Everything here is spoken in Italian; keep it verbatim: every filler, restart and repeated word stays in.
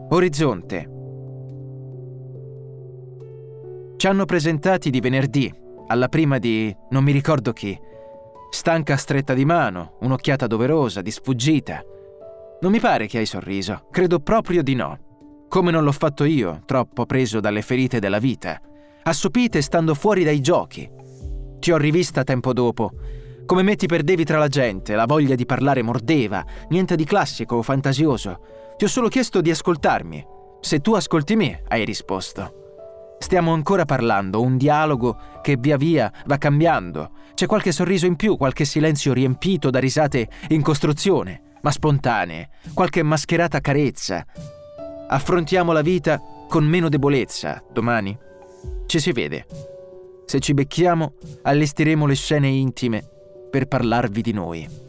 Orizzonte. Ci hanno presentati di venerdì, alla prima di non mi ricordo chi. Stanca stretta di mano, un'occhiata doverosa, di sfuggita. Non mi pare che hai sorriso, credo proprio di no. Come non l'ho fatto io, troppo preso dalle ferite della vita. Assopite stando fuori dai giochi. Ti ho rivista tempo dopo. Come me ti perdevi tra la gente, la voglia di parlare mordeva, niente di classico o fantasioso. Ti ho solo chiesto di ascoltarmi. Se tu ascolti me, hai risposto. Stiamo ancora parlando, un dialogo che via via va cambiando. C'è qualche sorriso in più, qualche silenzio riempito da risate in costruzione, ma spontanee, qualche mascherata carezza. Affrontiamo la vita con meno debolezza, domani. Ci si vede. Se ci becchiamo, allestiremo le scene intime per parlarvi di noi.